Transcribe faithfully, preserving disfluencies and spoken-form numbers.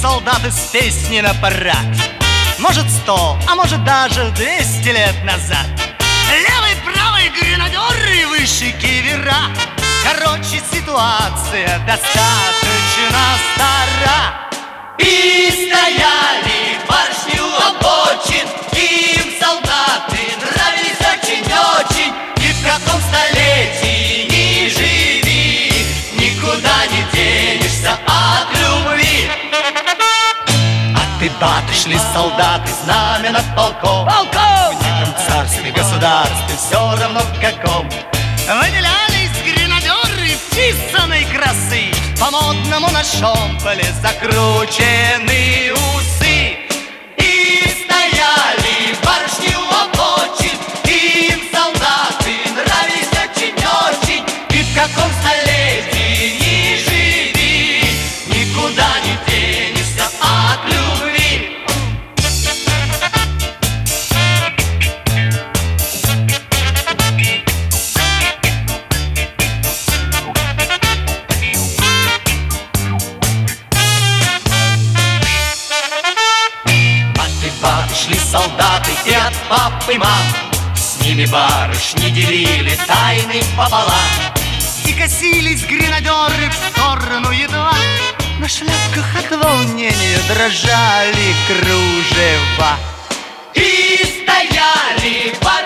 солдаты с песней на парад. Может сто, а может даже двести лет назад. Левый, правый гренадеры, выше кивера. Короче, ситуация достаточно стара. И стояли барышни у обочин, им солдаты нравились очень-очень. И в каком столетии ни живи, никуда не денешься от любви. А ты баты шли солдаты, знамя над полком. Полком! В неком царстве, государстве, все равно в каком. Выделялись гренадеры писаной красы, по-модному на шомполе закручены усы. И стояли барышни у обочин, им солдаты нравились очень-очень. И в каком столетии ни живи, никуда не денешься от любви. Шли солдаты и от пап и мам, с ними барышни делили тайны пополам. И косились гренадеры в сторону едва, на шляпках от волнения дрожали кружева. И стояли барышни